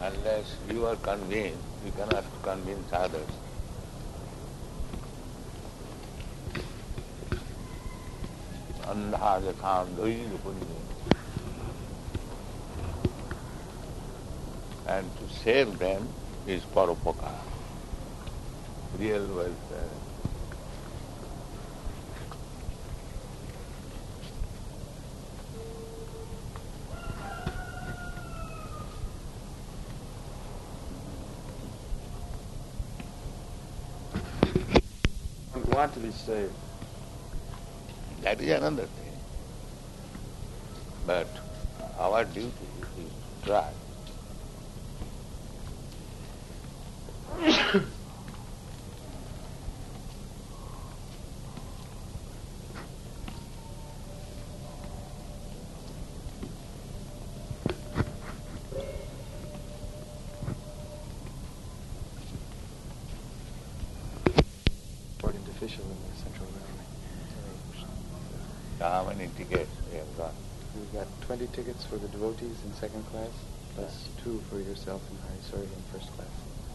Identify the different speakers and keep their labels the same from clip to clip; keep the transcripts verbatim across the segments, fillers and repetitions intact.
Speaker 1: Unless you are convinced, you cannot convince others. Andha jakhandoi rupunni. And to save them is paropakara, real welfare.
Speaker 2: Want to be saved.
Speaker 1: That is another thing. But our duty is to try.
Speaker 2: Official in the Central Railway.
Speaker 1: How many tickets we have got?
Speaker 2: We've got twenty tickets for the devotees in second class, plus two for yourself and I, sorry, in first class.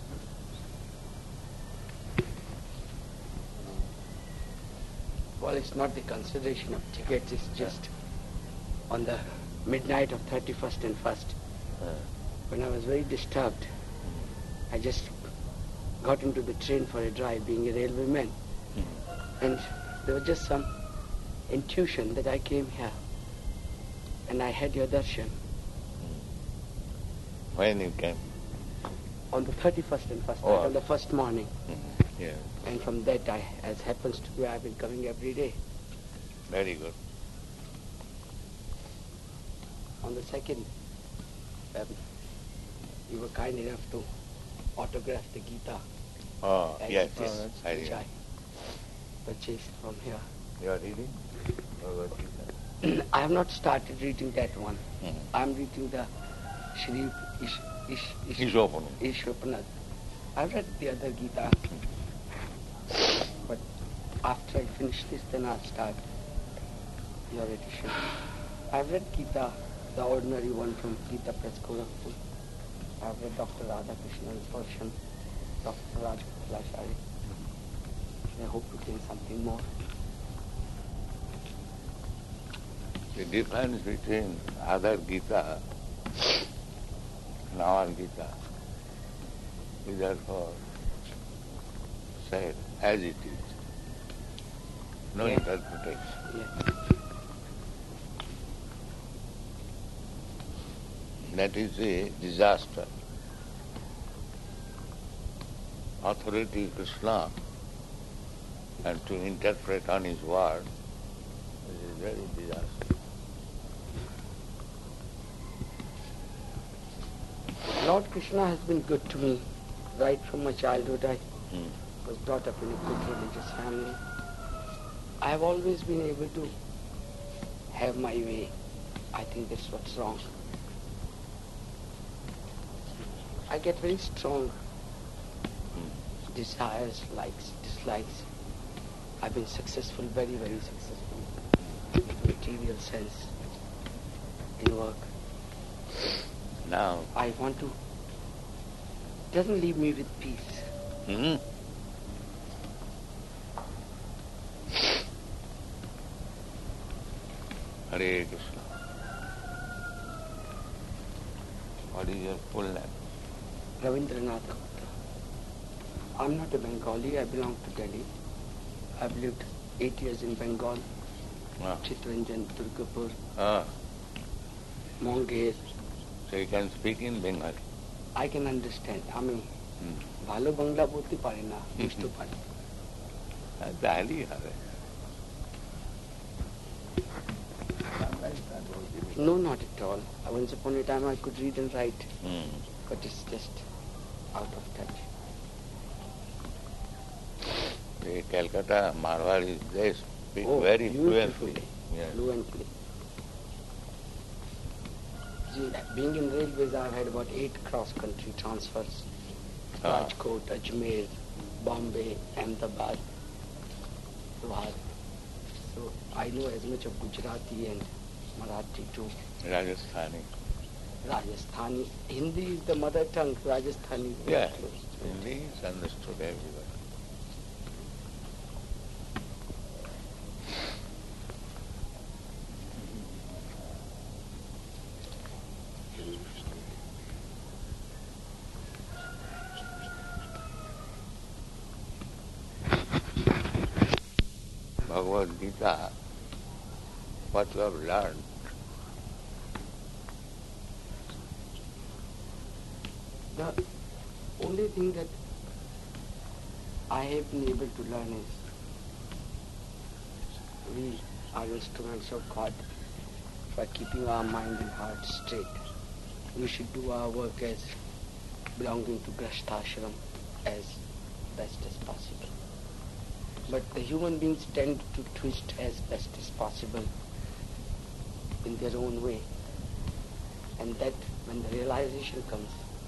Speaker 3: Well, it's not the consideration of tickets, it's just on the midnight of thirty-first and first,
Speaker 1: Uh,
Speaker 3: when I was very disturbed, I just got into the train for a drive, being a railway man. And there was just some intuition that I came here and I had your darshan.
Speaker 1: When you came?
Speaker 3: On the thirty-first and first
Speaker 1: Oh.
Speaker 3: night, on the first morning.
Speaker 1: Mm-hmm. Yeah,
Speaker 3: And from that, I, as happens to be, I've been coming every day.
Speaker 1: very good.
Speaker 3: On the second, um, you were kind enough to autograph the Gita.
Speaker 1: Oh,
Speaker 3: as
Speaker 1: yes,
Speaker 3: it is,
Speaker 1: yes, I
Speaker 3: which
Speaker 1: remember.
Speaker 3: I purchased from here.
Speaker 1: You are reading? Bhagavad Gita?
Speaker 3: I have not started reading that one.
Speaker 1: Mhm.
Speaker 3: I am reading the Shri Ish, Ish, Ish,
Speaker 1: Ishopanad.
Speaker 3: Ishopanad. I've read the other Gita, but after I finish this, then I'll start your edition. I've read Gita, the ordinary one from Gita Press, Gorakhpur. I've read Doctor Radhakrishna's version, Doctor Rajgopalachari. I hope to gain something more.
Speaker 1: The difference between other Gita and our Gita is therefore said as it is. No
Speaker 3: Yeah.
Speaker 1: interpretation.
Speaker 3: Yeah.
Speaker 1: That is a disaster. Authority is Krishna, and to interpret on his word is a very disaster.
Speaker 3: Lord Krishna has been good to me right from my childhood. I
Speaker 1: Hmm.
Speaker 3: was brought up in a good religious family. I have always been able to have my way. I think that's what's wrong. I get very strong desires, likes, dislikes. I've been successful, very, very successful in material sense, in work.
Speaker 1: Now,
Speaker 3: I want to, doesn't leave me with peace.
Speaker 1: hmm? Hare Krishna. What is your full name?
Speaker 3: Ravindranath Gupta. I'm not a Bengali, I belong to Delhi. I've lived eight years in Bengal,
Speaker 1: Ah.
Speaker 3: Chittaranjan, Durgapur,
Speaker 1: Ah,
Speaker 3: Mongeer.
Speaker 1: so you can speak in Bengali.
Speaker 3: I can understand. আমি
Speaker 1: Hmm.
Speaker 3: ভালো বাংলা বলতে পারি না, বুঝতে পারি।
Speaker 1: তাহলেই হবে।
Speaker 3: No, not at all. Once upon a time I could read and write,
Speaker 1: Hmm.
Speaker 3: but it's just out of touch.
Speaker 1: The Calcutta Marwaris, they speak
Speaker 3: Oh,
Speaker 1: very
Speaker 3: beautifully,
Speaker 1: fluently. Yes.
Speaker 3: fluently. See, being in railways, I've had about eight cross-country transfers.
Speaker 1: Ah.
Speaker 3: Rajkot, Ajmer, Bombay, Ahmedabad, Luhar. So I know as much of Gujarati and Marathi too.
Speaker 1: Rajasthani.
Speaker 3: Rajasthani. Hindi is the mother tongue. Rajasthani is very
Speaker 1: Yeah,
Speaker 3: close.
Speaker 1: Hindi is understood everywhere. Bhagavad Gita, what you have learned,
Speaker 3: The only thing that I have been able to learn is we are instruments of God for keeping our mind and heart straight. We should do our work as belonging to Grasthashram as best as possible. But the human beings tend to twist as best as possible in their own way. And that when the realization comes,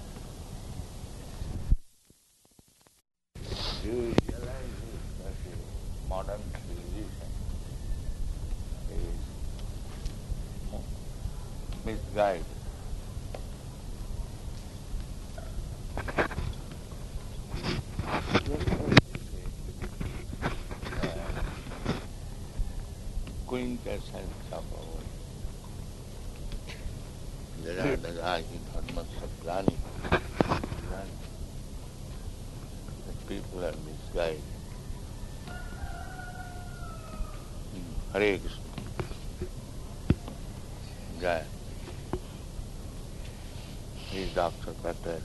Speaker 1: you realize that the modern religion is misguided. Quintessence of our Jada Dadahi Dharma Sakrani. The people are misguided. Hare Krishna. Jai. He is Doctor Patel.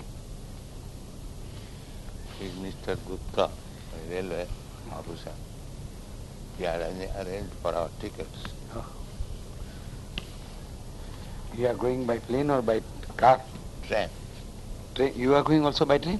Speaker 1: He is Mister Gupta, a railway officer. He arranged, arranged for our tickets.
Speaker 4: Oh. You are going by plane or by car?
Speaker 1: Train.
Speaker 4: Train. You are going also by train?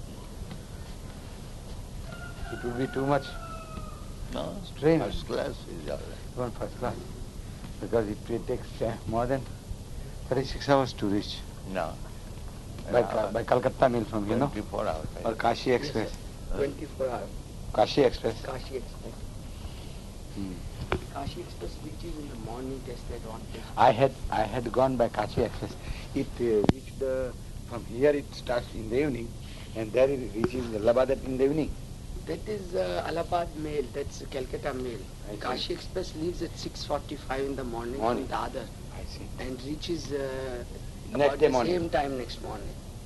Speaker 4: It would be too much.
Speaker 1: No,
Speaker 4: Train.
Speaker 1: first class is all right.
Speaker 4: One first class. Because it, it takes uh, more than thirty-six hours to reach.
Speaker 1: No.
Speaker 4: By, Ka- by Calcutta mail from here, no?
Speaker 1: twenty-four hours.
Speaker 4: Or Kashi Express.
Speaker 3: yes, twenty-four hours.
Speaker 4: Kashi Express.
Speaker 3: Kashi Express.
Speaker 4: Hmm.
Speaker 3: Kashi Express reaches in the morning, just that one day.
Speaker 4: I had I had gone by Kashi Express. It uh, reached uh, from here. It starts in the evening, and there it reaches Allahabad in the evening.
Speaker 3: That is uh, Allahabad mail, that's Calcutta mail.
Speaker 4: I see.
Speaker 3: Kashi Express leaves at six forty-five in the morning,
Speaker 4: Morning.
Speaker 3: from Dadar
Speaker 4: I see.
Speaker 3: and reaches uh,
Speaker 4: Next
Speaker 3: about
Speaker 4: day
Speaker 3: the
Speaker 4: morning.
Speaker 3: same time next morning.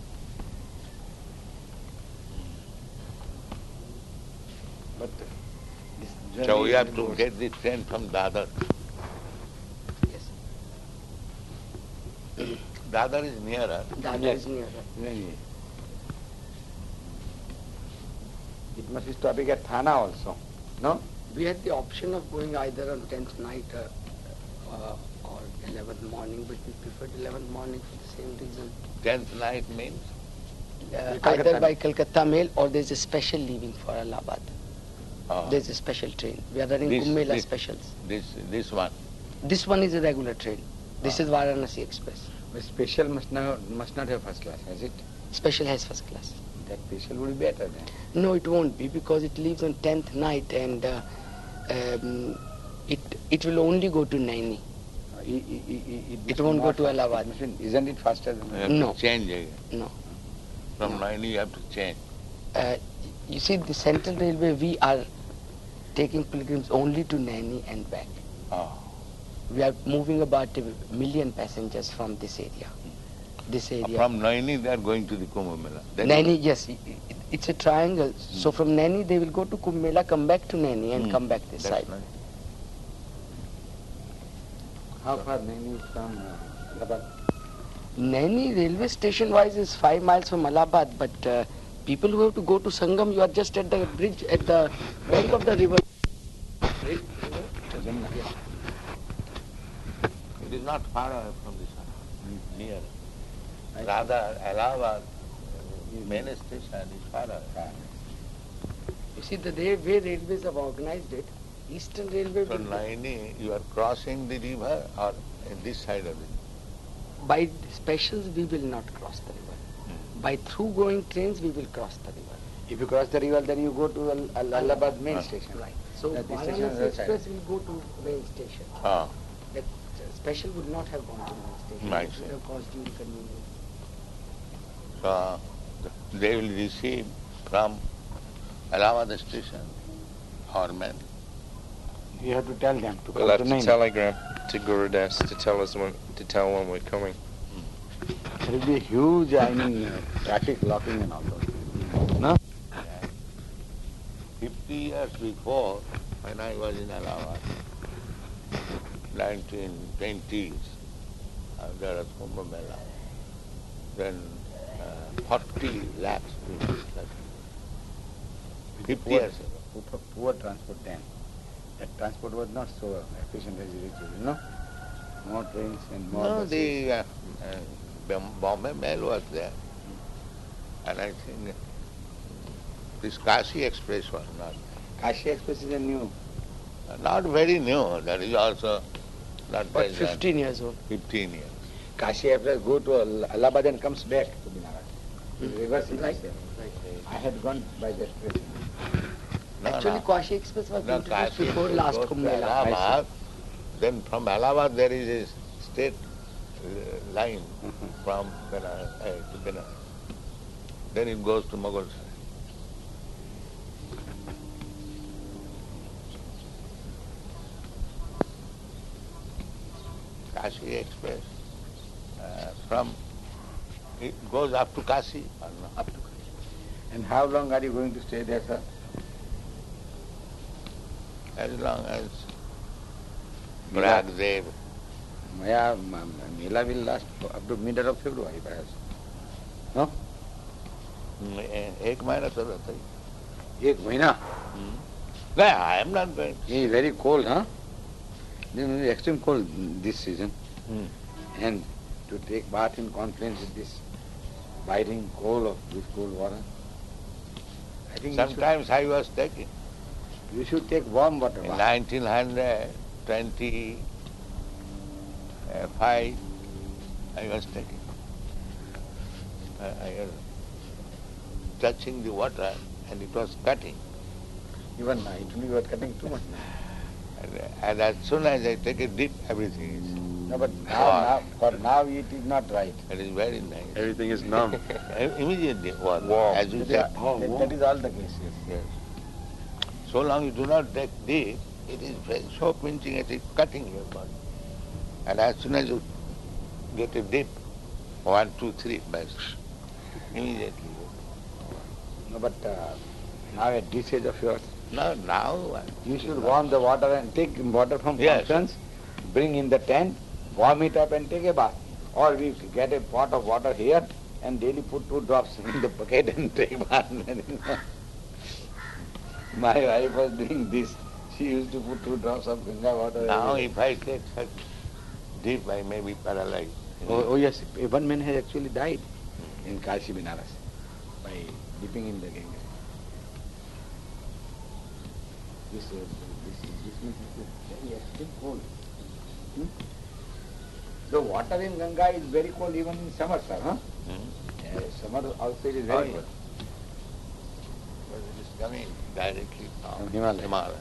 Speaker 4: But uh, this
Speaker 1: So
Speaker 4: journey
Speaker 1: we
Speaker 4: is
Speaker 1: have to
Speaker 4: more-
Speaker 1: get the train from Dadar.
Speaker 3: Yes,
Speaker 1: Dadar is nearer.
Speaker 3: Dadar
Speaker 4: Yes.
Speaker 3: is nearer.
Speaker 4: नहीं, it must be stopping at Thana also, no?
Speaker 3: We had the option of going either on tenth night uh, uh, or eleventh morning, but we preferred eleventh morning for the same reason.
Speaker 1: Tenth night means
Speaker 3: Uh,
Speaker 4: Calcutta.
Speaker 3: either by Calcutta mail or there's a special leaving for Allahabad.
Speaker 1: uh,
Speaker 3: There's a special train. We are running
Speaker 1: This-
Speaker 3: Kumbh Mela
Speaker 1: this-
Speaker 3: specials.
Speaker 1: this this one.
Speaker 3: This one is a regular train. This
Speaker 1: Ah.
Speaker 3: is Varanasi Express.
Speaker 4: But special must not, must not have first class, has it?
Speaker 3: Special has first class.
Speaker 4: That special would be better then.
Speaker 3: No, it won't be because it leaves on tenth night and uh, um, it it will only go to Naini.
Speaker 4: Uh, It, it, it,
Speaker 3: It won't go to Allahabad.
Speaker 4: Isn't it faster than
Speaker 1: You have
Speaker 3: No.
Speaker 1: to change again.
Speaker 3: No.
Speaker 1: From
Speaker 3: No.
Speaker 1: Naini you have to change.
Speaker 3: Uh, you see, the Central Railway, we are taking pilgrims only to Naini and back.
Speaker 1: Oh.
Speaker 3: We are moving about a million passengers from this area. This area.
Speaker 1: From Naini they are going to the Kumbh Mela. Then
Speaker 3: Naini, yes, i- i- it's a triangle. So from Naini they will go to Kumbh Mela, come back to Naini and
Speaker 1: Hmm.
Speaker 3: come back this
Speaker 1: That's
Speaker 3: side.
Speaker 1: nice.
Speaker 4: how far Naini from uh, Allahabad?
Speaker 3: Naini railway station wise is five miles from Allahabad, but uh, people who have to go to Sangam, you are just at the bridge, at the bank of the river.
Speaker 1: It is not far away from this one. Near. Rather, Allahabad, uh, main station is far away.
Speaker 3: You see, the way, way railways have organized it, Eastern Railway
Speaker 1: From
Speaker 3: will,
Speaker 1: Naini you are crossing the river or in this side of it.
Speaker 3: by specials we will not cross the river. By through going trains we will cross the river.
Speaker 4: If you cross the river, then you go to Al- Al- Allahabad main
Speaker 1: Ah.
Speaker 4: station.
Speaker 3: Right. So
Speaker 4: That is station on
Speaker 3: Varanasi
Speaker 4: the other side.
Speaker 3: Express will go to main station.
Speaker 1: Ah.
Speaker 3: That special would not have gone to Mahan station.
Speaker 1: Right,
Speaker 3: It would
Speaker 1: sir.
Speaker 3: have caused you inconvenience.
Speaker 1: So they will receive from Allahabad station our men.
Speaker 4: You have to tell them to
Speaker 5: We'll
Speaker 4: come
Speaker 5: have
Speaker 4: to
Speaker 5: to
Speaker 4: Naini.
Speaker 5: telegram to Gurudas to tell us when to tell when we're coming.
Speaker 4: There will be huge, I mean, uh, traffic blocking and all those. No?
Speaker 1: Fifty years before, when I was in Allahabad, nineteen twenties, uh, there was Kumbh Mela. Then uh, forty lakhs people. Fifty
Speaker 4: Poor-
Speaker 1: years ago.
Speaker 4: Poor, poor transport then. That transport was not so efficient as it is today, no? More trains and more
Speaker 1: No,
Speaker 4: buses.
Speaker 1: the uh, uh, Bom- Bombay Mail was there. And I think this Kashi Express was not.
Speaker 4: Kashi Express is a new.
Speaker 1: uh, Not very new. That is also not
Speaker 3: But
Speaker 1: very
Speaker 3: fifteen years old.
Speaker 1: fifteen years.
Speaker 4: Kashi Express go to Al- Allahabad and comes back to Binaras.
Speaker 3: Hmm.
Speaker 4: Reverse it
Speaker 3: Right.
Speaker 4: is there.
Speaker 3: Right.
Speaker 4: I had gone by that place.
Speaker 1: No,
Speaker 3: Actually,
Speaker 1: no.
Speaker 3: Kashi Express was
Speaker 1: No,
Speaker 3: introduced
Speaker 1: Kashi
Speaker 3: before
Speaker 1: Express
Speaker 3: last
Speaker 1: goes
Speaker 3: Kumbh
Speaker 1: to
Speaker 3: Mela.
Speaker 1: Allahabad. Then from Allahabad there is a state uh, line from Benares uh, to Benares. Then it goes to Mughal Sarai. Kashi Express uh, from it goes up to Kashi or not?
Speaker 4: Up to Kashi. And how long are you going to stay there, sir?
Speaker 1: As long as Pragdev.
Speaker 4: Maya, ma- ma- Mela will last for up to middle of February, perhaps. No?
Speaker 1: एक महीना तो रहता ही
Speaker 4: Ek mahina.
Speaker 1: नहीं I am not going.
Speaker 4: It is very cold, huh? It is extreme cold this season.
Speaker 1: Hmm.
Speaker 4: And to take bath in confluence with this biting cold of this cold water. I think you should,
Speaker 1: Sometimes I was taking.
Speaker 4: you should take warm water
Speaker 1: In
Speaker 4: bath.
Speaker 1: nineteen twenty-five, I was taking. I, I was touching the water and it was cutting.
Speaker 4: Even now, it will be cutting too much.
Speaker 1: And, and as soon as I take a dip, everything is.
Speaker 4: No, but now,
Speaker 1: Wow.
Speaker 4: now, for now it is not right.
Speaker 1: It is very nice.
Speaker 5: Everything is numb.
Speaker 1: Immediately, what?
Speaker 5: Warm.
Speaker 1: As you
Speaker 4: That,
Speaker 1: said,
Speaker 4: that- that is all the case, yes.
Speaker 1: yes. So long you do not take dip, it is very so pinching, it is cutting your body. And as soon as you get a dip, one, two, three, best, immediately.
Speaker 4: No, but uh, now at this age of yours,
Speaker 1: No, now. uh,
Speaker 4: you should warm the water and take water from
Speaker 1: Yes.
Speaker 4: fountains, bring in the tent, warm it up and take a bath. Or we get a pot of water here and daily put two drops in the bucket and take bath. My wife was doing this. She used to put two drops of Ganga water.
Speaker 1: Now
Speaker 4: every day.
Speaker 1: if I take such dip, I may be paralyzed.
Speaker 4: Oh, oh yes, one man has actually died in Kashi Binaras by dipping in the Ganga. This, uh, this, this means it's very extreme cold. Hmm? The water in Ganga is very cold even in summer, sir, huh?
Speaker 1: Hmm?
Speaker 4: Yeah, summer also it is
Speaker 1: Oh,
Speaker 4: very
Speaker 1: yes.
Speaker 4: cold.
Speaker 1: But it is coming directly from
Speaker 4: From Himalaya.
Speaker 1: Himalaya.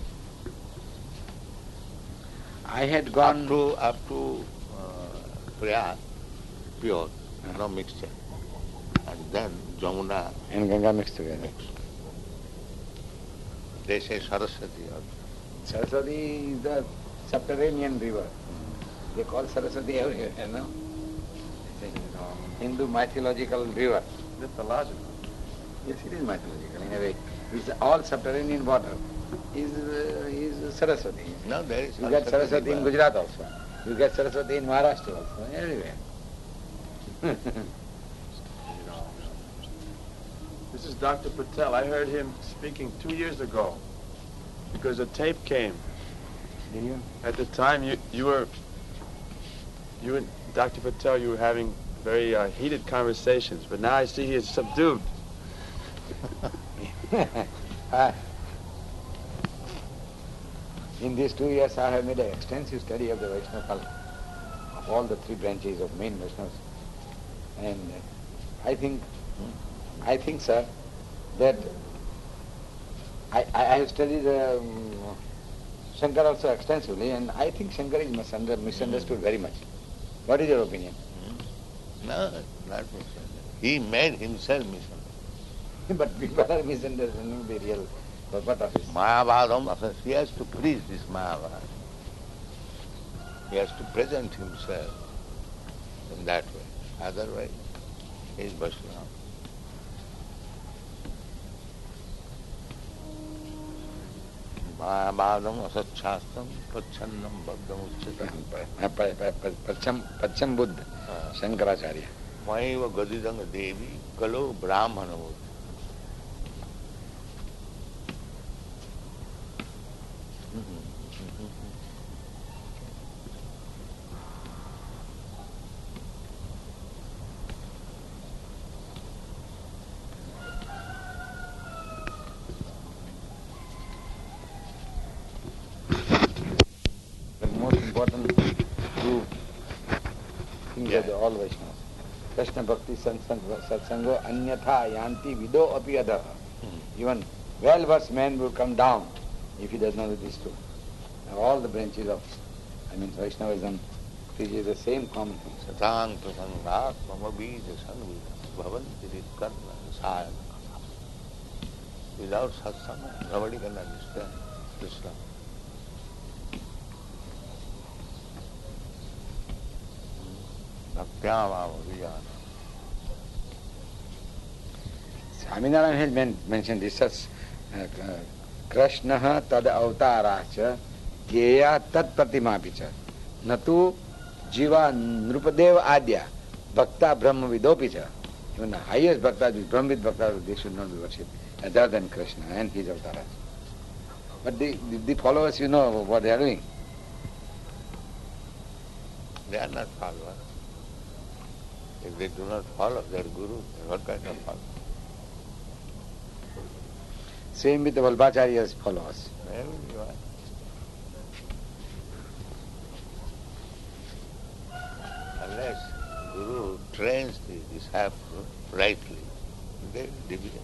Speaker 4: I had
Speaker 1: Up
Speaker 4: gone
Speaker 1: to, up to uh, Prayag, pure, no mixture. And then Jamuna
Speaker 4: and Ganga mixed together.
Speaker 1: mixed. They say Saraswati also.
Speaker 4: Saraswati is the subterranean river. They call Saraswati everywhere, you know. It's a Hindu mythological river.
Speaker 5: Mythological.
Speaker 4: Yes, it is mythological in a way. It's all subterranean water. Is uh, is Saraswati.
Speaker 1: No, there is
Speaker 4: You get Saraswati in
Speaker 1: river.
Speaker 4: Gujarat also. You get Saraswati in Maharashtra also. Everywhere.
Speaker 6: This is Doctor Patel. I heard him speaking two years ago because a tape came.
Speaker 4: Do you?
Speaker 6: At the time, you you were you and Doctor Patel, you were having very uh, heated conversations, but now I see he is subdued.
Speaker 4: Ah. In these two years, I have made an extensive study of the Vaishnava culture, of all the three branches of main Vaishnavas. And uh, I think, I think, sir, that I, I I have studied um, Shankar also extensively, and I think Shankar is misunder- misunderstood very much. What is your opinion?
Speaker 1: Hmm? No, not misunderstood. He made himself misunderstood.
Speaker 4: But people are misunderstanding the real purpose of his.
Speaker 1: Mahabharata, he has to preach this Mahabharata. He has to present himself in that way. Otherwise, he is Vaishnava. Mahabhartam asachastam pachannam bhaddam uchchata.
Speaker 4: Pacham, Pacham Buddha, Shankaracharya.
Speaker 1: Maiva gadidanga devi kalo brahmana buddha.
Speaker 4: The most important two things
Speaker 1: Yeah.
Speaker 4: of the all Vaishnavas. Krishna Bhakti Satsango Anyatha Yanti Vido Api Adha. Even well-versed man will come down if he does not do this too. Now all the branches of, I mean, Vaishnavism teaches the same common thing.
Speaker 1: Satang prasangat mama bija sangvita bhavanti ritkarna sayana. Without satsanga, nobody can understand Krishna. Bhaktyamam vijana.
Speaker 4: Swaminarayan has men- mentioned this as uh, Krishna tad avataracha geya tat pratimapicha natu jiva nrupadev adya bhakta brahma vidopicha. Even the highest bhakta, Brahmvid bhakta, they should not be worshipped other than Krishna and his avatars. But the, the, the followers, you know what they are doing.
Speaker 1: They are not followers. If they do not follow their guru, what kind of follower?
Speaker 4: Same with the Vallabhacharya's followers.
Speaker 1: Everyone. Unless Guru trains the disciple rightly, they will deviate.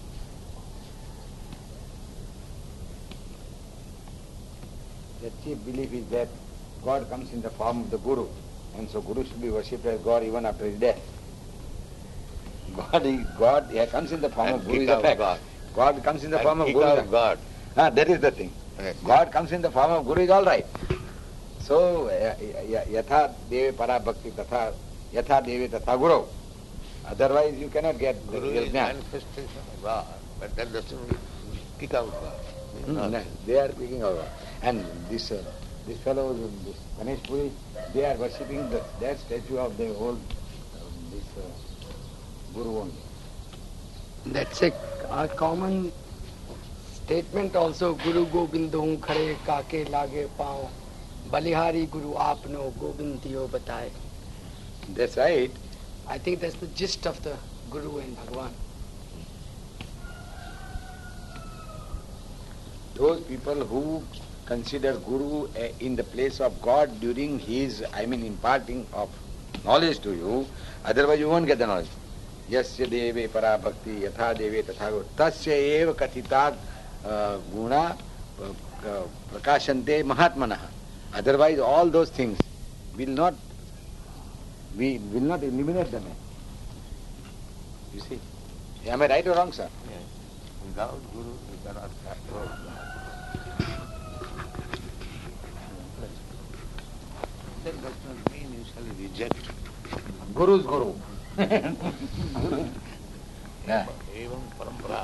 Speaker 4: The chief belief is that God comes in the form of the Guru, and so Guru should be worshipped as God even after his death. God, is, God he comes in the form
Speaker 1: And
Speaker 4: of Guru
Speaker 1: kick
Speaker 4: is a
Speaker 1: out
Speaker 4: fact.
Speaker 1: God.
Speaker 4: God comes in the
Speaker 1: And
Speaker 4: form of
Speaker 1: kick
Speaker 4: Guru. is
Speaker 1: out
Speaker 4: a-
Speaker 1: God.
Speaker 4: Ah, that is the thing.
Speaker 1: Yes.
Speaker 4: God comes in the form of Guru is all right. So, ya- ya- yatha deve para bhakti tatha, yatha deve tatha Guru. Otherwise you cannot get the
Speaker 1: Guru
Speaker 4: real
Speaker 1: is
Speaker 4: jnana.
Speaker 1: manifestation of God, but that doesn't mean kick out God.
Speaker 4: Hmm,
Speaker 1: No.
Speaker 4: no, they are speaking of God. And this, uh, this fellow, this Ganesh Puri, they are worshipping the, that statue of the old, uh, this uh, Guru only.
Speaker 3: That's a, a common statement also. Guru Gobindu khare kake lage pao. Balihari Guru apno Gobindiyo bataye.
Speaker 4: That's right.
Speaker 3: I think that's the gist of the Guru and Bhagwan.
Speaker 4: Those people who consider Guru uh, in the place of God during his, I mean, imparting of knowledge to you, otherwise you won't get the knowledge. Yasya deve para bhakti yatha deve tatha guru tasya eva kathitat uh, guna uh, prakashante mahatmanaha. Otherwise all those things will not, we will not eliminate them. You see? Am I right or wrong, sir?
Speaker 1: Yes. Without Guru, you cannot approach God. That does not mean you shall reject.
Speaker 4: Guru's Guru. Yeah.
Speaker 1: Evam parampara.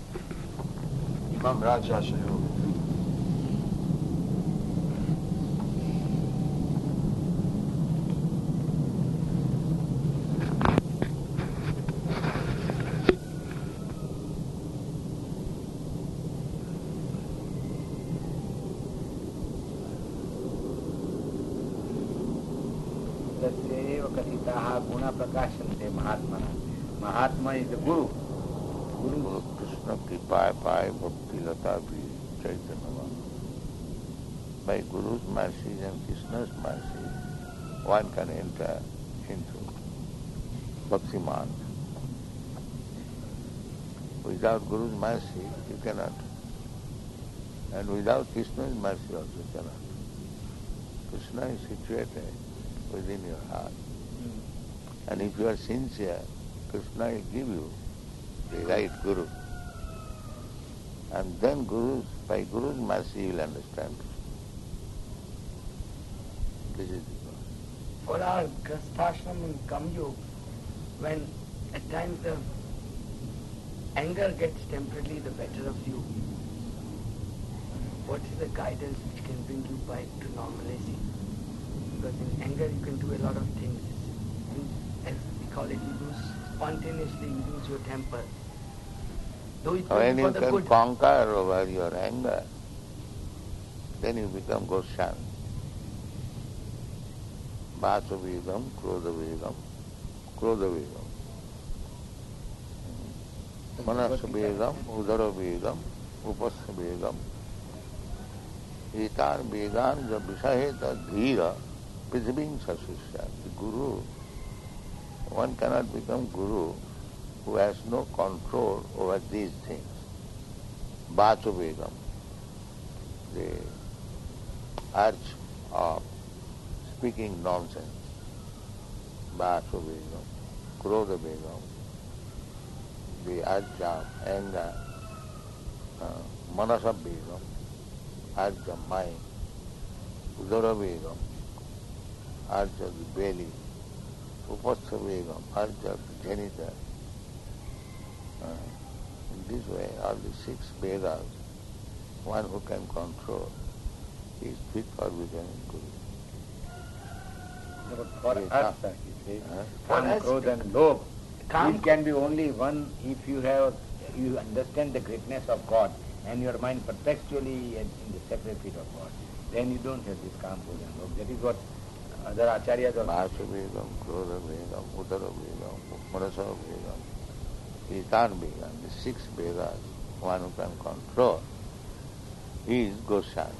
Speaker 6: Imam Raja Shayu.
Speaker 4: Tasya katitaha guna prakashante mahatmana. Mahatma is the Guru.
Speaker 1: Guru Krishna Kripa Pai Bhakti Lata Bhi Chaitanya. By Guru's mercy and Krishna's mercy, one can enter into Bhakti Marg. Without Guru's mercy, you cannot. And without Krishna's mercy also cannot. Krishna is situated within your heart. And if you are sincere, Krishna will give you the right Guru. And then Guru's, by Guru's mercy you will understand. This is the point.
Speaker 3: For our Grasthashram and Kamyog, when at times the anger gets temporarily the better of you, what is the guidance which can bring you back to normalcy? Because in anger you can do a lot of things. You, as we call it, you lose, spontaneously you lose your temper. Though it
Speaker 1: When
Speaker 3: for
Speaker 1: you
Speaker 3: the
Speaker 1: can
Speaker 3: good.
Speaker 1: conquer over your anger, then you become Goswami. Vasavegam, Krodavegam, Krodavegam. Manasavegam, Udaravegam, Upasavegam. Etan vegan ja vishaheta dhira prithvim sasusya. The Guru, one cannot become Guru who has no control over these things. Vasavegam, the urge of speaking nonsense. Vasavegam, Krodavegam, the urge of anger. Uh, Manasavegam, urge of mind. Udaravegam, urge of the belly. Upasavegam, urge of the genital. Uh, in this way, all the six Vedas, one who can control, is fit for becoming Guru.
Speaker 4: But for
Speaker 1: Yes,
Speaker 4: us,
Speaker 1: huh?
Speaker 4: sir, he says,
Speaker 1: Huh?
Speaker 4: Kam,
Speaker 3: For us,
Speaker 4: Krodh and Lobh,
Speaker 3: Kam-
Speaker 4: these can be only one if you have, you understand the greatness of God and your mind perpetually in the separate feet of God. Then you don't have this Kam, Krodh and Lobh. That is what other acharyas also.
Speaker 1: Vasavegam, Krodavegam, Udaravegam, Manasavegam, Etan Vegam, the six Vedas, one who can control, he is Goswami.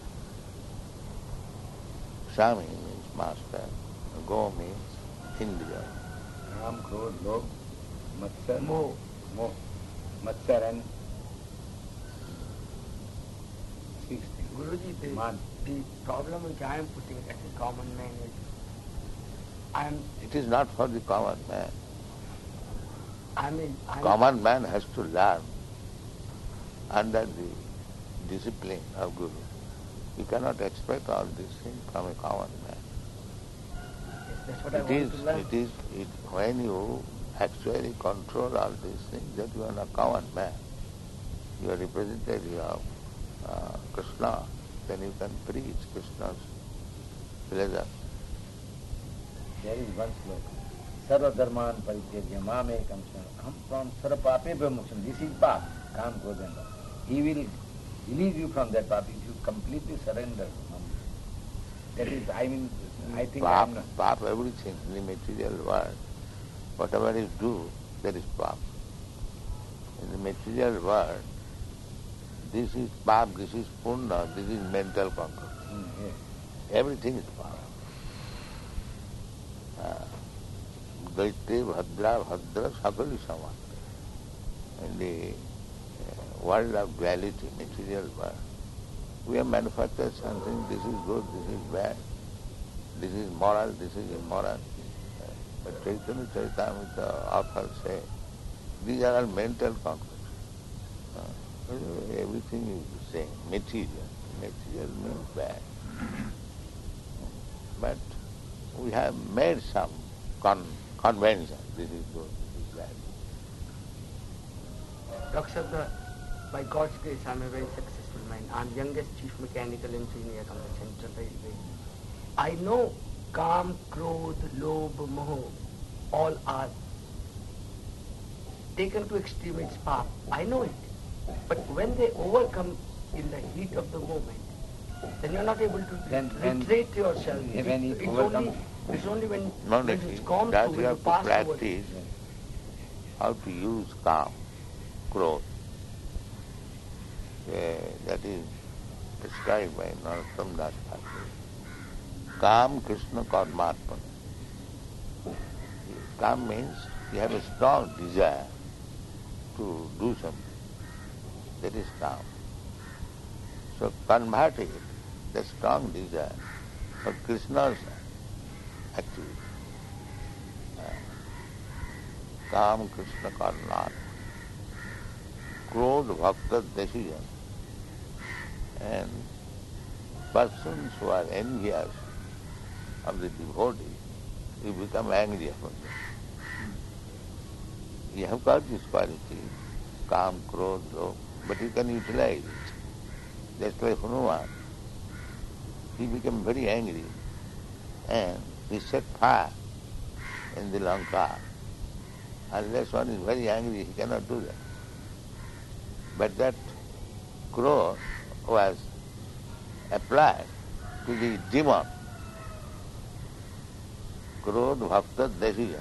Speaker 1: Swami means master, Go means Indriya.
Speaker 4: Kam, Krodh, Lobh, Matsar,
Speaker 3: Moh.
Speaker 4: Moh, Matsar and six things.
Speaker 3: Guruji, the,
Speaker 4: Man.
Speaker 3: the problem which I am putting as a common man is, I am,
Speaker 1: It is not for the common man.
Speaker 3: I mean, I am,
Speaker 1: Common man has to learn under the discipline of Guru. You cannot expect all these things from a common man.
Speaker 3: that's what I
Speaker 1: It
Speaker 3: want
Speaker 1: is,
Speaker 3: to learn.
Speaker 1: it is, it, when you actually control all these things, that you are not common man. You are representative of uh, Krishna, then you can preach Krishna's pleasure.
Speaker 4: There is one sloka. Sarva dharman parityajya mamekam sharanam. From sarva papebhyo moksham. This is path. Kam, Krodh and Lobh. He will release you from that path if you completely surrender. That is, I mean, I think I
Speaker 1: Pap,
Speaker 4: am not.
Speaker 1: pap everything in the material world. Whatever is do, that is pap. In the material world, this is pap, this is punna, this is mental control.
Speaker 4: Mm, yes.
Speaker 1: Everything is pap. Daitya, Bhadra, Bhadra, Sakali Samatra. In the uh, world of duality, material world, we have manufactured something, this is good, this is bad, this is moral, this is immoral. But Chaitanya Charitamrita author say, these are all mental conflicts. Uh, everything is the same, material. Material means bad. But we have made some con- convention, this is good, this is bad.
Speaker 3: Doctor Shabda, by God's grace, I am a very successful man. I am youngest chief mechanical engineer on the Central Railway. I know Kam, Krodh, Lobh, Moh, all are taken to extreme its path. I know it. But when they overcome in the heat of the moment, then you are not able to
Speaker 4: Then- then-
Speaker 3: retrace yourself.
Speaker 4: when it
Speaker 3: it's,
Speaker 4: overcomes-
Speaker 3: only, it's only when,
Speaker 1: No,
Speaker 3: when
Speaker 1: no,
Speaker 3: it's gone
Speaker 1: that
Speaker 3: through,
Speaker 1: you
Speaker 3: when
Speaker 1: have
Speaker 3: you
Speaker 1: to
Speaker 3: pass over.
Speaker 1: practice how to use calm, Krodh. Uh, that is prescribed by Narottam Das Thakur. Kam Krishna Karmatman. Kam means you have a strong desire to do something. That is calm. So converting the strong desire for Krishna's activity. Kam Krishna Karnat, Krodh Bhakta decision, and persons who are envious of the devotee, you become angry upon them. You have got this quality, Kam, Krodh, Lobh, but you can utilize it. Just like Hanuman, he became very angry and he set fire in the Lanka. Unless one is very angry, he cannot do that. But that crow was applied to the demon. Krodh Bhakta decision.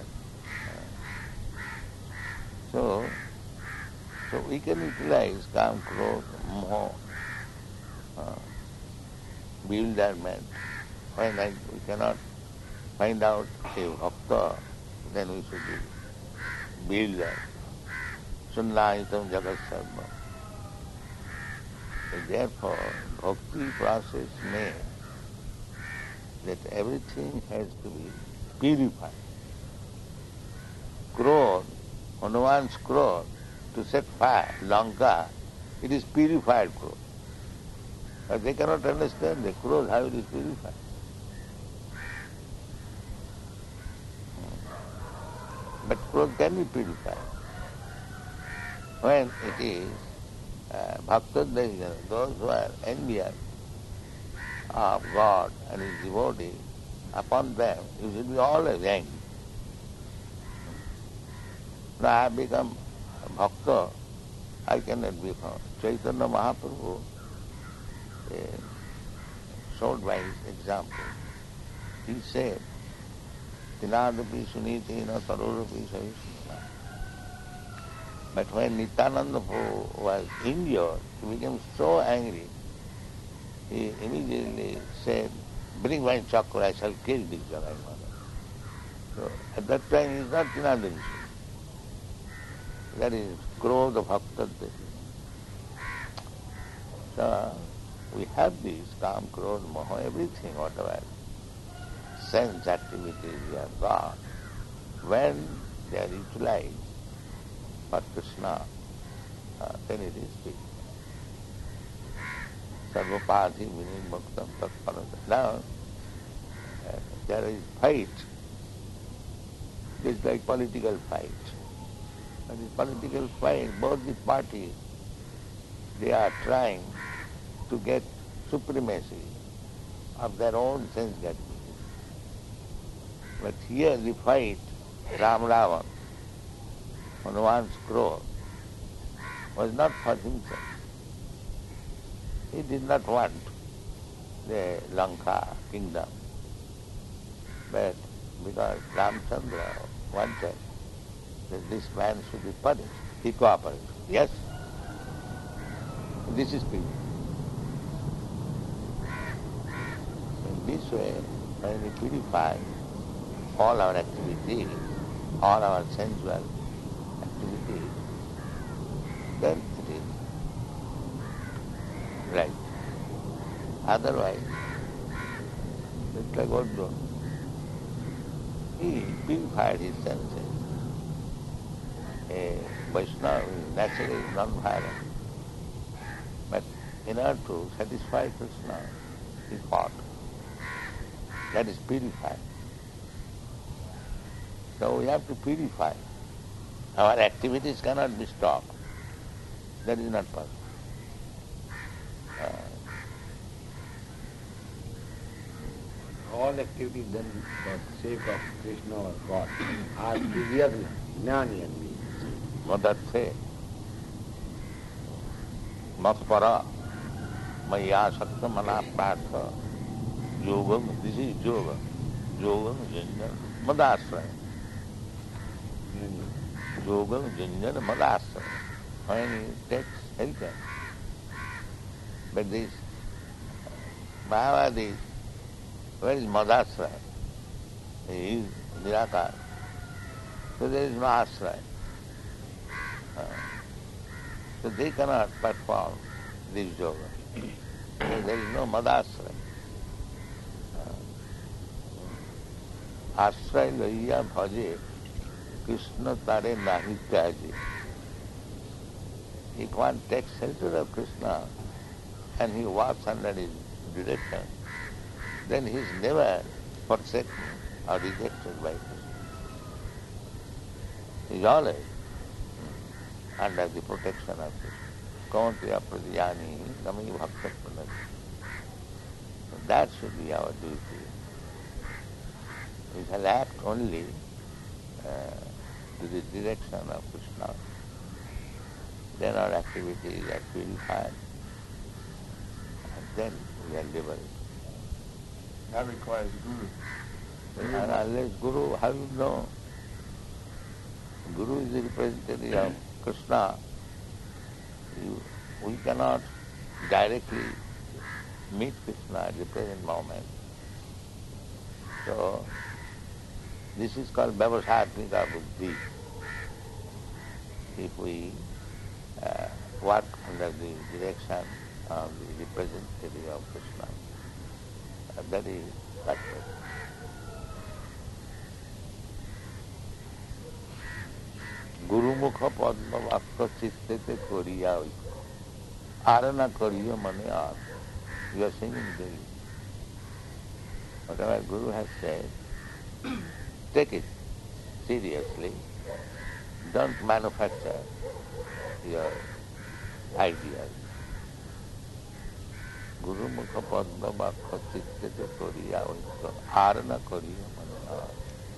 Speaker 1: So, so we can utilize Kam, Krodh, Moha, uh, bewilderment. When I, we cannot find out a Bhakta, then we should be bewildered. Sunnayitam Jagat Sarva. Therefore, bhakti process means that everything has to be purified. Krodh, Hanuman's Krodh, to set fire, Lanka, it is purified Krodh. But they cannot understand the Krodh, how it is purified. But Krodh can be purified. When it is uh, Bhakta Darshan, those who are envious of God and His devotee, upon them you should be always angry. Now I have become a Bhakta, I cannot become. Chaitanya Mahaprabhu uh, showed by his example. He said, Tinadapi Sunitena Tarorapi Savishnana. But when Nityananda Prabhu was injured, he became so angry, he immediately said, bring my chakra, I shall kill this Jagai Mother. So at that time he is not Nityananda Vishnu. That is Krodha Bhakta. So we have this Kam, Krodha, Moha, everything, whatever sense activities we have got. When they are utilized for Krishna, uh, then it is big. Sarvapadhi vinimuktam tatparata. Now, uh, there is fight. It's like political fight. And in political fight, both the parties, they are trying to get supremacy of their own sense activities. But here the fight, Ram Ravan, Hanuman's Krodh, was not for himself. He did not want the Lanka kingdom. But because Ramchandra wanted that this man should be punished, he cooperated. Yes, this is peace. In this way, when we purify all our activities, all our sensual activities, then it is right. Otherwise, it's like Arjuna. He purified his senses. A Vaishnava is naturally non-violent. But in order to satisfy Krishna, he fought. That is purified. So we have to purify. Our activities cannot be stopped. That is not possible. Uh,
Speaker 4: all activities done for the sake of Krishna or God are divyagna, jnani and me.
Speaker 1: Madatse, matpara, maya sakta mana partha, yogam, this is yoga, yogam, janjan, madasraya. Yogam, janjan, madasraya. When he takes help. But this Mayavadi, where is Madhasraya? He is Nirakar. So there is no Asraya. Uh, so they cannot perform this yoga. There is no madasraya. Ashray laiya bhaje, Krishna tare nahi tyaje. If one takes shelter of Krishna and he walks under his direction, then he is never forsaken or rejected by Krishna. He is always under the protection of Krishna. Kaunteya pradiyani nami bhakta pranati. That should be our duty. We shall act only uh, to the direction of Krishna. Then our activities are purified, and then we are liberated.
Speaker 6: That requires Guru.
Speaker 1: And unless Guru, how you know? Guru is the representative of Krishna. You, we cannot directly meet Krishna at the present moment. So, this is called Vyavasatmika Buddhi. If we uh, work under the direction of the representative of Krishna, uh, that is success. Guru Mukha Padma Vakka Chittete Koriya Arana Koriya Mane Ar. You are singing daily. Whatever Guru has said, take it seriously. Don't manufacture your ideas. Guru Mukha Padma Vakka Chittete Koriya Arana Koriya Mane Ar.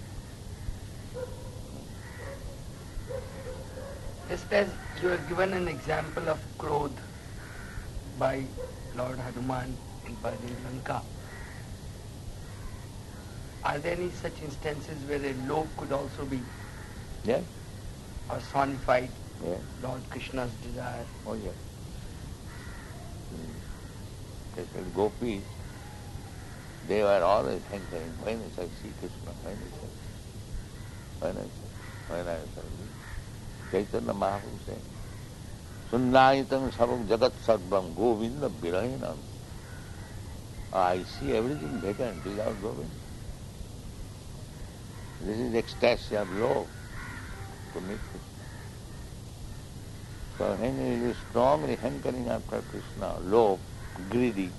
Speaker 3: Just as you have given an example of Krodh by Lord Hanuman in burning Lanka, are there any such instances where a lobe could also be
Speaker 1: Yes?
Speaker 3: personified,
Speaker 1: Yes.
Speaker 3: Lord Krishna's desire?
Speaker 1: Oh yes. Hmm. Especially gopis, they were always hankering, when I shall see Krishna, when I shall, when I shall, when I shall. Chaitanya Mahaprabhu said, Sunnayitang sabam jagat sarvam govinda virahinam. I see everything vacant without Govinda. This is ecstasy of love to meet Krishna. So when he is strongly hankering after Krishna, love, greedy,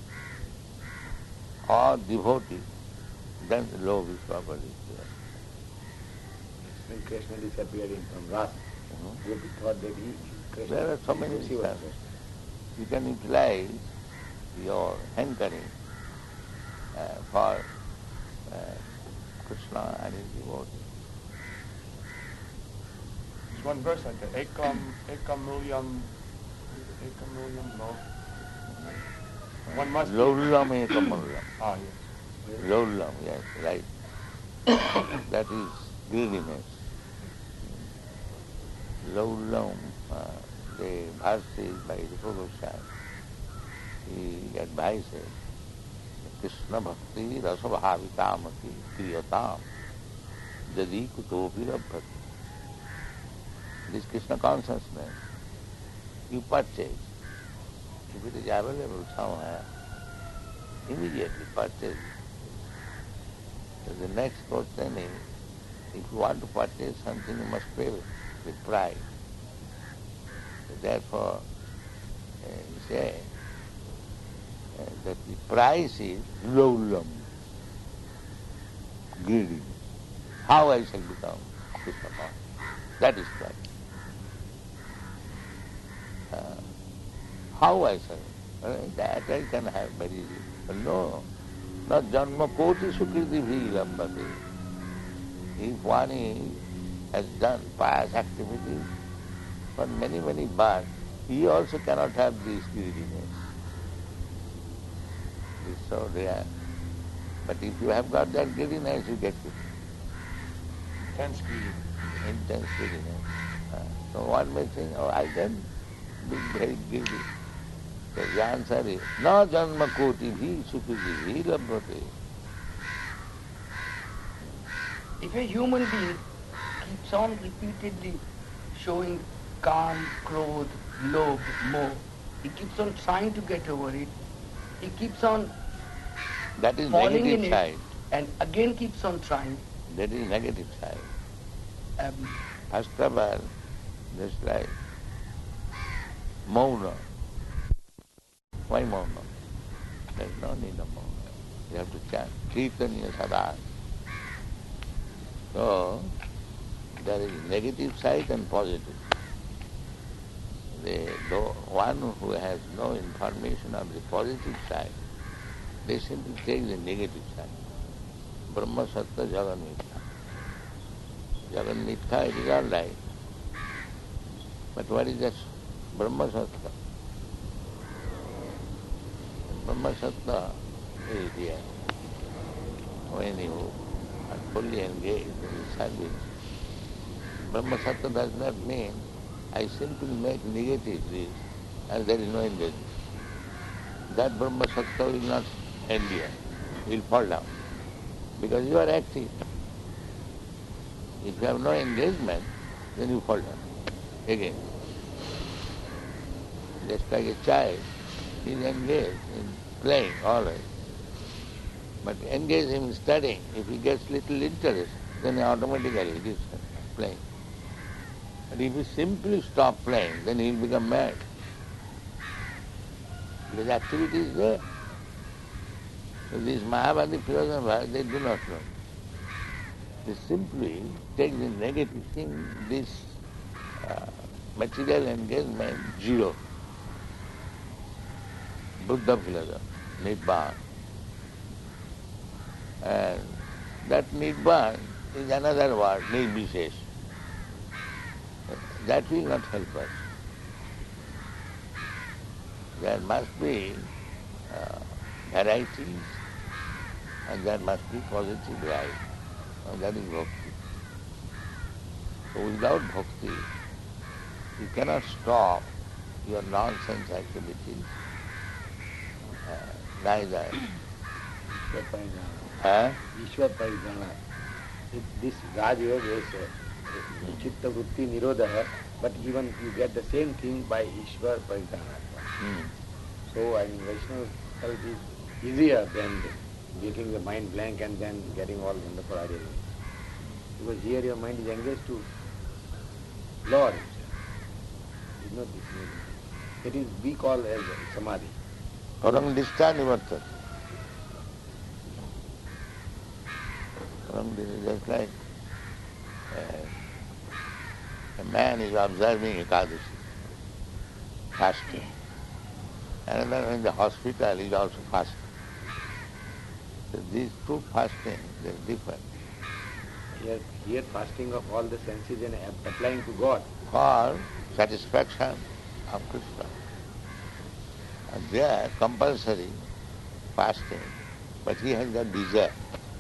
Speaker 1: or devotee, then the love is properly there.
Speaker 4: When Krishna disappearing from Rasa,
Speaker 1: Mm-hmm.
Speaker 4: Gopi thought that he, Krishna,
Speaker 1: There are so many
Speaker 4: he was
Speaker 1: instances. You can utilize your hankering uh, for uh, Krishna and his devotees.
Speaker 6: There's one verse like that. Ekam, ekam mulyam, ekam mulyam, no. One must be.
Speaker 1: Laulam ekamullam.
Speaker 6: Ah, yes.
Speaker 1: Laulam, yes, right. That is greediness. Laulam, uh, the verse is by Rupa Goswami. He advises Krishna bhakti rasa bhavitamati kriyatam jadi kutopi rabhati. This Krishna consciousness, you purchase. If it is available somewhere, immediately purchase. So the next question is, if you want to purchase something, you must pay the price. So therefore, uh, you say uh, that the price is laulam, greedy. How I shall become Krishna conscious? That is price. Uh, how I shall? Uh, that I can have very easily. But no, not janma koti sukriti bhi lambate. If one is, has done pious activities for many, many births, he also cannot have this greediness. It is so rare. But if you have got that greediness, you get it.
Speaker 6: Intense greed.
Speaker 1: Intense greediness. Uh, so one may think, oh, I can be very greedy. So the answer is, na janma koti bhi sukriti bhi lambate.
Speaker 3: If a human being keeps on repeatedly showing calm, krodh, lobh, moh, he keeps on trying to get over it, he keeps on
Speaker 1: That is
Speaker 3: falling in
Speaker 1: negative
Speaker 3: it
Speaker 1: side.
Speaker 3: and again keeps on trying.
Speaker 1: That is negative side.
Speaker 3: Um,
Speaker 1: First of all, just like Mauna. Why Mauna? There is no need of Mauna. You have to chant Kirtaniya Sada. So, there is negative side and positive. The, the one who has no information of the positive side, they simply take the negative side. Brahma Sattva Jagan Mithya. Jagan Mithya, it is all right. But what is that Brahma Sattva? Brahma Sattva is here. When you are fully engaged in the service, Brahma Sattva does not mean I simply make negative this and there is no engagement. That Brahma Sattva will not endure, will fall down. Because you are active. If you have no engagement, then you fall down again. Just like a child, he is engaged in playing always. But engage him in studying. If he gets little interest, then automatically he is playing. But if you simply stop playing, then he will become mad. Because activity is there. So these Mahabharati philosophers, they do not know. They simply take the negative thing, this uh, material engagement, zero. Buddha philosophy, Nibbana. And that Nibbana is another word, Nirvishesh. That will not help us. There must be uh, varieties and there must be positive life. And that is bhakti. So without bhakti, you cannot stop your nonsense activities. Uh, neither. Huh?
Speaker 4: Ishwar Parijana. This Raj Yoga is uh, Chitta Vritti Nirodha, but even you get the same thing by Ishwar Parijana.
Speaker 1: Hmm.
Speaker 4: So I mean Vaishnava felt it is easier than making the mind blank and then getting all wonderful ideas. Because here your mind is engaged to Lord himself. It is not this. It is we call as Samadhi.
Speaker 1: Parang Dishta Nivartat. Parang Dishta, just like uh, a man is observing Ekadashi, fasting. Another in the hospital is also fasting. So these two fasting, they are different.
Speaker 4: Here, here fasting of all the senses and applying to God.
Speaker 1: For satisfaction of Krishna. And they are compulsory fasting, but he has got desire.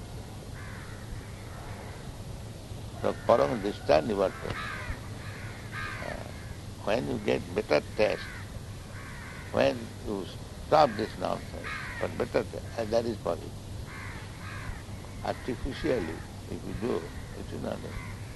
Speaker 1: So Param Dishta Nivarta. Uh, when you get better taste, when you stop this nonsense, but better taste, and that is possible. Artificially, if you do, it is not done.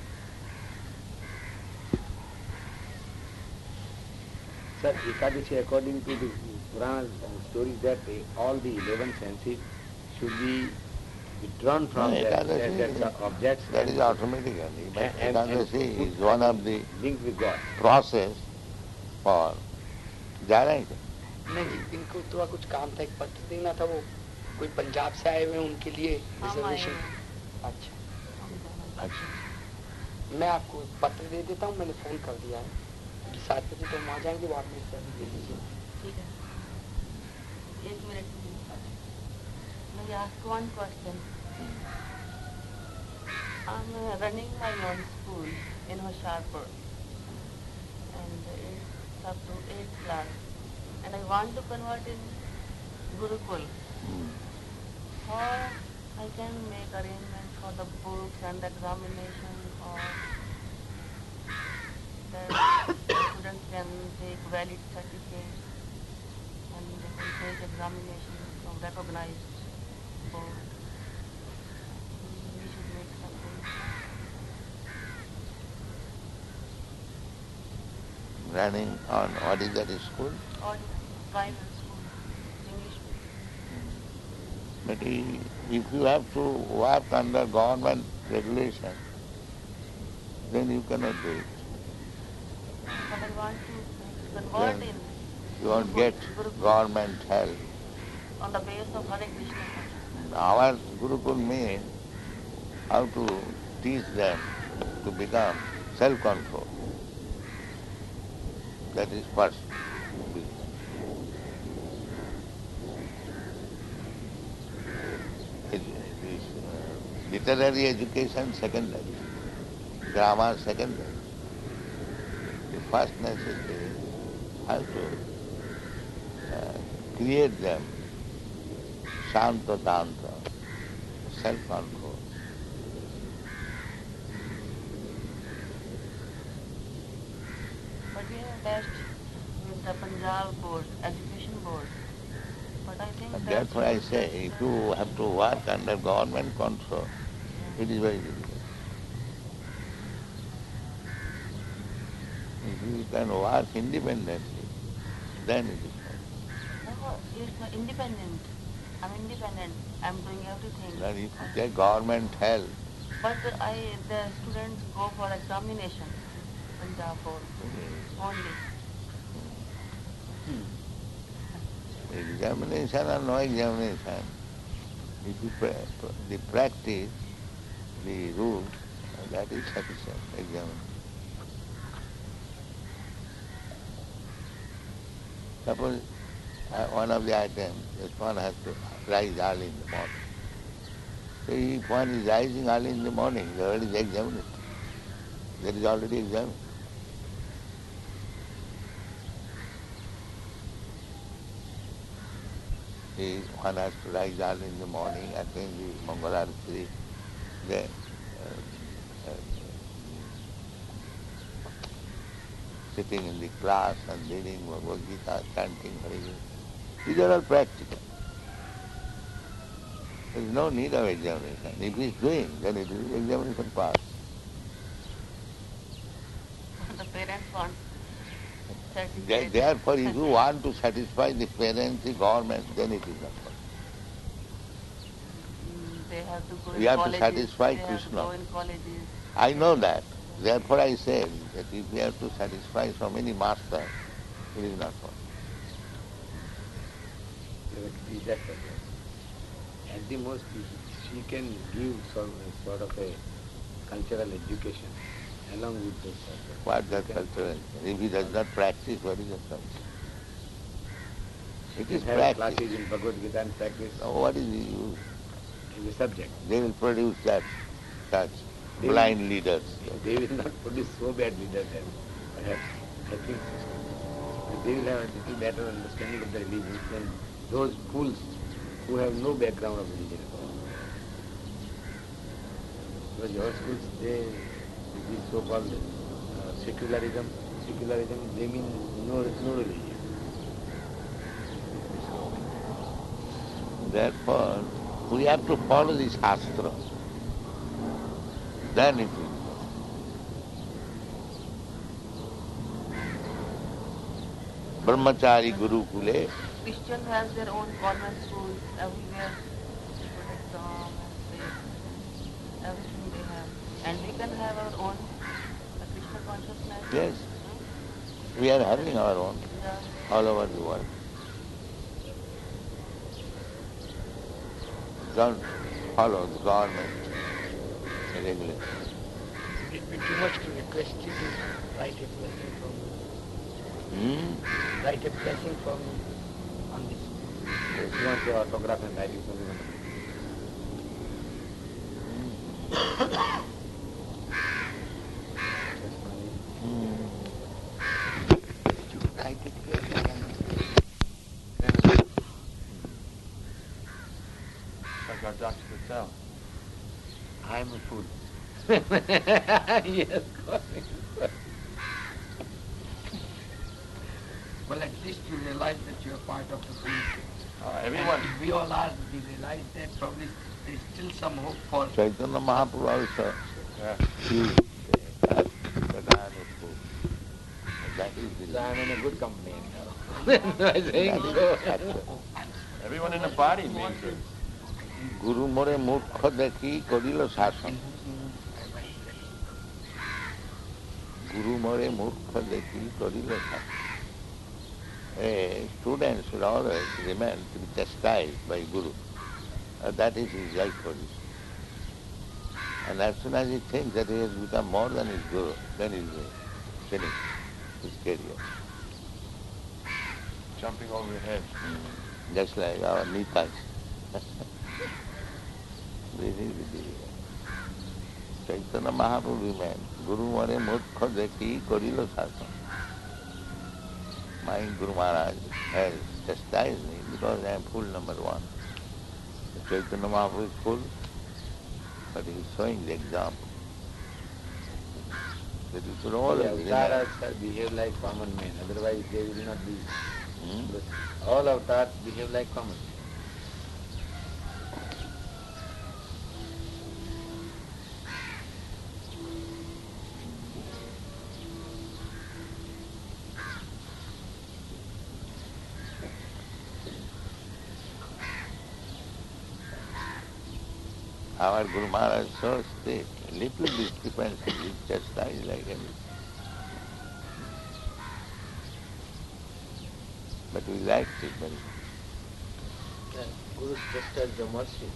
Speaker 4: Sir, Ekadashi, according to the Purana stories, that uh, all the eleven senses should be withdrawn from
Speaker 1: No,
Speaker 4: that, that,
Speaker 1: Ekadashi,
Speaker 4: that objects.
Speaker 1: that is
Speaker 4: and-
Speaker 1: automatically. But
Speaker 4: and- and
Speaker 1: Ekadashi
Speaker 4: put-
Speaker 1: is one of the
Speaker 4: linked with God.
Speaker 1: process for jhana.
Speaker 3: नहीं, इनको थोड़ा कुछ काम था, एक पत्र देना था, वो कोई पंजाब से आए हुए हैं, उनके लिए रिजर्वेशन। अच्छा
Speaker 1: अच्छा,
Speaker 3: मैं आपको पत्र दे देता हूँ, मैंने फोन कर दिया है। सात बजे तो हम आ जाएंगे, वो आप मेरे से दे दीजिए।
Speaker 7: ठीक है, एक minute. May I ask one question? I'm uh, running my own school in Hoshiarpur, and it's up to eighth class, and I want to convert in Gurukul. How I can make arrangements for the books and the examination, or that students can take valid certificates and they can take examinations from recognized board. We should make something.
Speaker 1: Running on what is that school?
Speaker 7: Or private school, English medium.
Speaker 1: But he, if you have to work under government regulation, then you cannot do it.
Speaker 7: But I want to convert
Speaker 1: Then
Speaker 7: in
Speaker 1: you won't
Speaker 7: Gurukul-
Speaker 1: get
Speaker 7: Gurukul
Speaker 1: government help.
Speaker 7: on the base of Hare Krishna consciousness.
Speaker 1: Our Gurukul means how to teach them to become self-control. That is first business. It is, uh, literary education secondary, grammar secondary. The first necessity is how to uh, create them shanta tanta, self-control.
Speaker 7: But we have best with the Punjab board, education board. But I think
Speaker 1: And
Speaker 7: that's
Speaker 1: therefore I say, if you have to work under government control, it is very difficult. If you can work independently, then it is possible.
Speaker 7: No, it's not independent. I'm independent. I'm doing everything.
Speaker 1: Then if you get government help,
Speaker 7: But I, the students go for examination, Punjab board, only.
Speaker 1: examination or no examination, if you pra- pra- the practice, the rules, that is sufficient examination. Suppose uh, one of the items, this one has to rise early in the morning. So if one is rising early in the morning, there already is examination. There is already examination. If one has to rise early in the morning, attend the Mangalarati, then uh, uh, sitting in the class and reading Bhagavad Gita, chanting Hare Krishna. These are all practical. There is no need of examination. If he is doing, then it is examination pass.
Speaker 7: The parents want
Speaker 1: There-
Speaker 7: certificate.
Speaker 1: Therefore, if you want to satisfy the parents, the government, then it is not possible.
Speaker 7: Mm, They have to go
Speaker 1: We
Speaker 7: in
Speaker 1: have to
Speaker 7: colleges.
Speaker 1: satisfy
Speaker 7: they have
Speaker 1: Krishna.
Speaker 7: to go in colleges.
Speaker 1: I know that. Therefore I say that if we have to satisfy so many masters, it is not possible.
Speaker 4: That at the most, she can give some sort of a cultural education along with this.
Speaker 1: What that cultural? If he does not practice, what is the culture? It is
Speaker 4: Have
Speaker 1: practice.
Speaker 4: classes in Bhagavad Gita and practice
Speaker 1: Now what is the use?
Speaker 4: in the subject.
Speaker 1: They will produce that such
Speaker 4: They
Speaker 1: blind
Speaker 4: will-
Speaker 1: leaders.
Speaker 4: They will not produce so bad leaders then, perhaps. I think but they will have a little better understanding of the religion than those fools who have no background of religion at all. Because your schools, they, this so-called uh, secularism, secularism, they mean no, no religion.
Speaker 1: Therefore, we have to follow the Shastra. Then it will. Brahmachari Gurukule.
Speaker 7: Christian has their own convent schools everywhere. They put exam and they, everything they have. And we can have our own the Krishna consciousness.
Speaker 1: Yes, we are having our own
Speaker 7: Yeah.
Speaker 1: all over the world. Don't follow the government regulation.
Speaker 3: It would be too much to request you to write a blessing from
Speaker 1: Hmm?
Speaker 3: write a blessing from on this.
Speaker 4: If you want your autograph and writing something on
Speaker 3: You write it here.
Speaker 6: Like our Doctor Patel.
Speaker 4: I'm a fool. Yes,
Speaker 3: Well, at least you realize that you are part of the community.
Speaker 6: Uh, everyone,
Speaker 3: And if we all are, we realize that probably there's still some hope for
Speaker 1: Chaitanya Mahaprabhu also
Speaker 6: yeah.
Speaker 1: used that, that I am a fool. That is the
Speaker 4: So I'm in a good company. I think
Speaker 1: that is
Speaker 4: so.
Speaker 1: actual.
Speaker 6: Everyone in the body means it.
Speaker 1: Guru more murkha dekhi korilo shasan. Guru more murkha dekhi korilo shasan. A student should always remain to be chastised by Guru. Uh, that is his life position. And as soon as he thinks that he has become more than his Guru, then he will finish his career.
Speaker 6: Jumping over your head.
Speaker 1: Mm. Just like our Netas. This is the Chaitanya Mahaprabhu remained. Guru more murkha dekhi korilo shasan. My Guru Maharaj has chastised me because I am full number one. The Chaitanya Mahaprabhu is full, but he is showing the example. That you should always
Speaker 4: The avatars behave like common men, otherwise they will not be.
Speaker 1: Hmm?
Speaker 4: All avatars behave like common men.
Speaker 1: Our Guru Maharaj shows the little discrepancy, he chastised like everything. But we liked it very much.
Speaker 4: Yeah, Guru's chastised the mercy.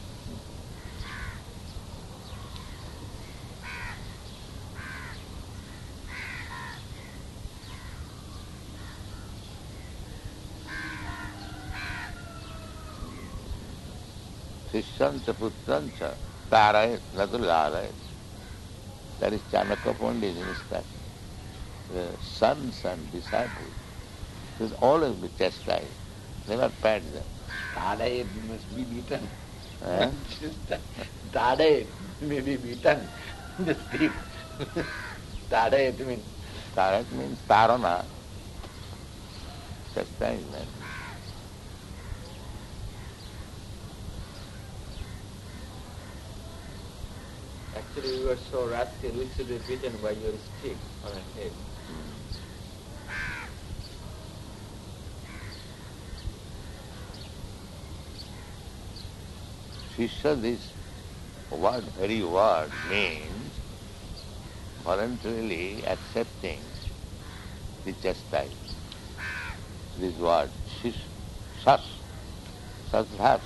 Speaker 1: Sishyancha putrancha tarayat natu larayat. That is Chanakya Pandit instruction. The sons and disciples should always be chastised, never pat them.
Speaker 4: Tadayat must be beaten.
Speaker 1: Eh?
Speaker 4: Tadayat may be beaten. The thief. Tadayat means
Speaker 1: Tarayat means tarana, chastisement.
Speaker 4: actually you are so rascal, you should be beaten by your stick on a head.
Speaker 1: Shishya, this word, very word means voluntarily accepting the chastisement. This word, shish, sas, sasdhatu.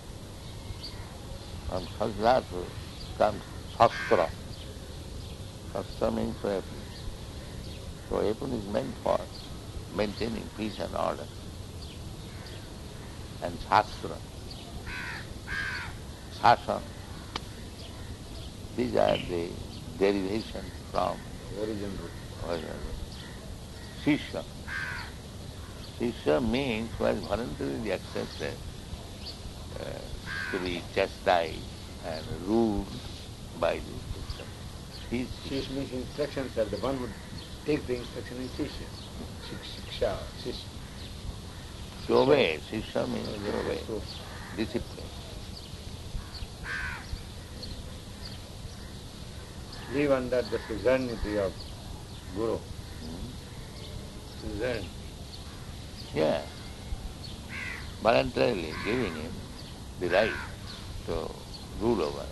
Speaker 1: From sasdhatu comes shastra. Shastra means weapon. So weapon is meant for maintaining peace and order. And shastra, shasana, these are the derivations from
Speaker 4: Origin root.
Speaker 1: origin. Shishya. Shishya means who has voluntarily accepted uh, to be chastised and ruled by this system. He is
Speaker 4: Shish means instructions are the one who takes the instruction in Shishya. Shiksha, Shish.
Speaker 1: to obey. Shishya means to obey.
Speaker 4: So,
Speaker 1: Discipline.
Speaker 4: live under the suzerainty of Guru. Suzerain.
Speaker 1: Yeah. Voluntarily giving him the right to rule over.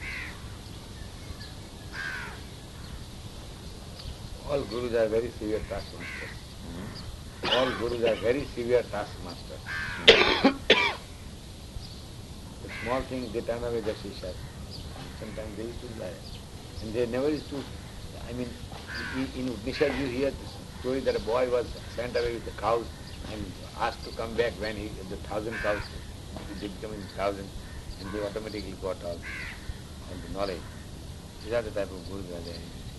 Speaker 4: All Gurus are very severe taskmasters. All Gurus are very severe taskmasters. The small things they turn away the Shishas. Sometimes they used to lie. And they never used to, I mean, in Upanishad you hear the story that a boy was sent away with the cows and asked to come back when he, the thousand cows, they become in thousand, and they automatically got all, all the knowledge. These are the type of Gurus that are there.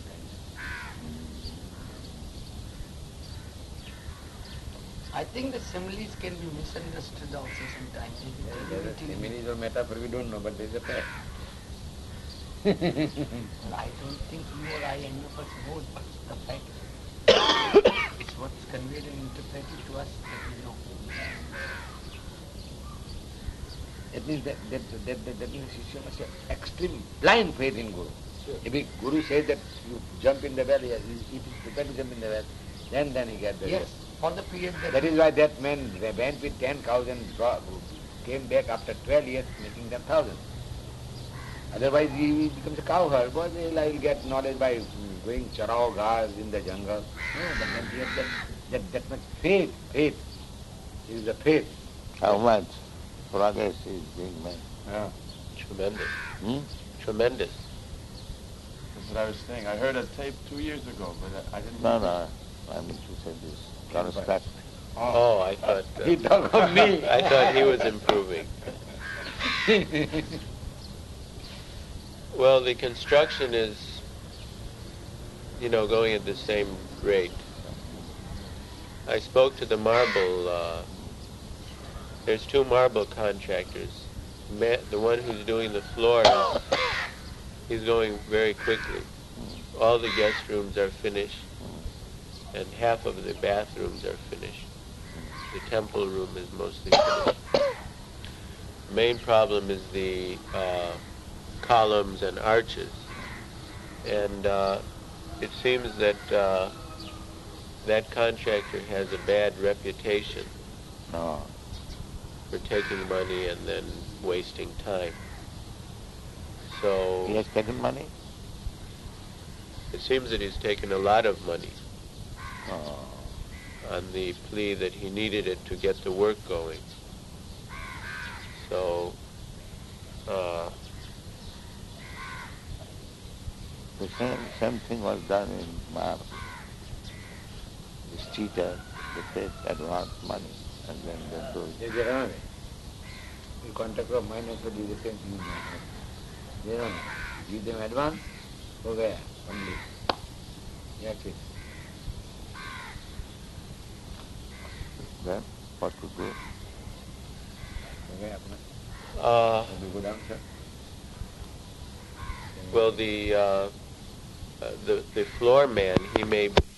Speaker 3: I think the similes can be misunderstood also sometimes.
Speaker 4: Whether similes or metaphor we don't know, but there is a fact.
Speaker 3: I don't think you or I, any of us knows what's the fact. It's what's conveyed and interpreted to us that we know.
Speaker 4: It means that, that, that, that, that means Shishya must have extreme blind faith in Guru. Sure. If a Guru says that you jump in the well, yes, he is prepared to jump in the well, then then he gets the
Speaker 3: Yes, for the period that...
Speaker 4: That is why that man went with ten cows and brought, came back after twelve years making them thousands. Otherwise he becomes a cowherd, but he'll get knowledge by going charao ghas in the jungle. No, but then he has that, that, that much faith, faith. It is a faith.
Speaker 1: How much progress is being made?
Speaker 4: Yeah.
Speaker 5: Tremendous.
Speaker 1: Hmm?
Speaker 5: Tremendous.
Speaker 6: That's what I was saying. I heard a tape two years ago, but I, I didn't...
Speaker 1: No, no, I mean to say this. Construct.
Speaker 5: Oh, I thought... Uh,
Speaker 4: He talked of me.
Speaker 5: I thought he was improving. Well, the construction is, you know, going at the same rate. I spoke to the marble, uh, there's two marble contractors. Ma the one who's doing the floor, is, he's going very quickly. All the guest rooms are finished, and half of the bathrooms are finished. The temple room is mostly finished. The main problem is the uh, columns and arches. And uh, it seems that uh, that contractor has a bad reputation
Speaker 1: No.
Speaker 5: for taking money and then wasting time. So
Speaker 1: He has taken money?
Speaker 5: it seems that he's taken a lot of money
Speaker 1: Oh.
Speaker 5: on the plea that he needed it to get the work going. So uh,
Speaker 1: The same, same thing was done in marble. This cheater, they take advance money and then they do
Speaker 4: They
Speaker 1: it.
Speaker 4: get away. The contractor of mine also do the same thing. They don't give them advance, go there, only. That's it.
Speaker 1: Then what to do?
Speaker 4: Okay, apna.
Speaker 5: uh,
Speaker 4: Have a good answer.
Speaker 5: well, the uh, uh, the the floor man, he may